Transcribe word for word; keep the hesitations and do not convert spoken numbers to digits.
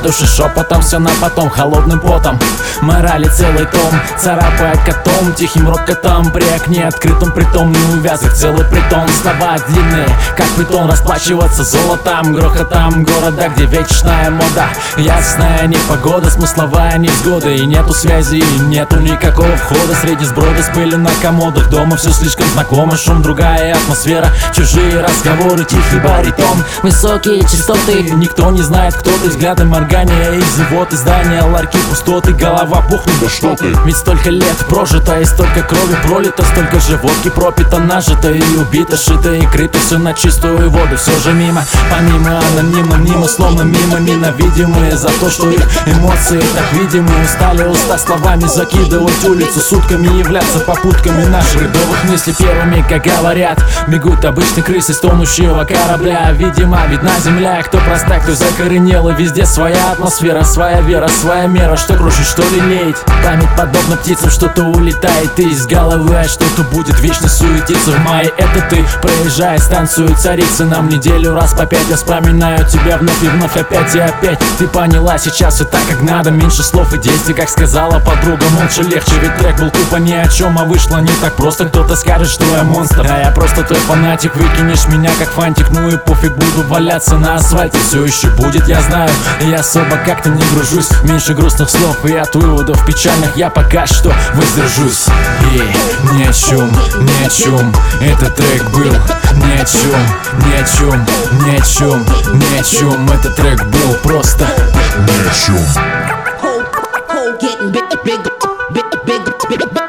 душе шепотом, все на потом, холодным потом. Морали целый том, царапает котом, тихим рокотом. При окне открытом притом не увязок целый притон. Слова длинные, как бетон, расплачиваться золотом, грохотом города, где вечная мода. Ясная непогода, смысловая невзгода. И нету связи, и нету никакого входа. Среди сброда с пылью на комодах. Дома все слишком знакомо, шум, другая атмосфера. Чужие разговоры, тихий баритон. Высокие частоты, никто не знает, кто ты. Взгляды моргания из зевоты, здания, ларьки, пустоты. Голова пухнет, да что ты? Ведь столько лет прожито, и столько крови пролито, столько же водки пропито, нажито и убито, шито и крыто. Все на чистую воду, все же мимо. Помимо анонимно, мнимо, словно мимо. Ненавидимые за то, что их эмоции так видимы. Устали уста словами закидывать улицу сутками, являться попутками наших рядовых мыслей. Первыми, как говорят, бегут обычные крысы с тонущего корабля. Видимо, видна земля, кто простак, кто закоренел. И везде своя атмосфера, своя вера, своя мера. Что крушить, что лелеять. Память подобно птицам, что-то улетает из головы, а что-то будет вечно суетиться. В мае это ты, проезжая станцию Царицы. Нам неделю раз по пять я вспоминаю тебя вновь и вновь, опять и опять. Ты поняла, сейчас все так, как надо, меньше слов и действий, как сказала подруга. Молча легче, ведь трек был тупо ни о чем, а вышло не так просто. Кто-то скажет, что я монстр, а я просто твой фанатик. Выкинешь меня как фантик, ну и пофиг, буду валяться на асфальте. Все еще будет, я знаю, и особо как-то не гружусь. Меньше грустных слов и от выводов печальных я пока что воздержусь. И ни о чем, ни о чем этот трек был. Ни о чем, ни о чем, ни о чем, ни о чем этот трек был просто ни о чем. Getting big, big, big, big, big.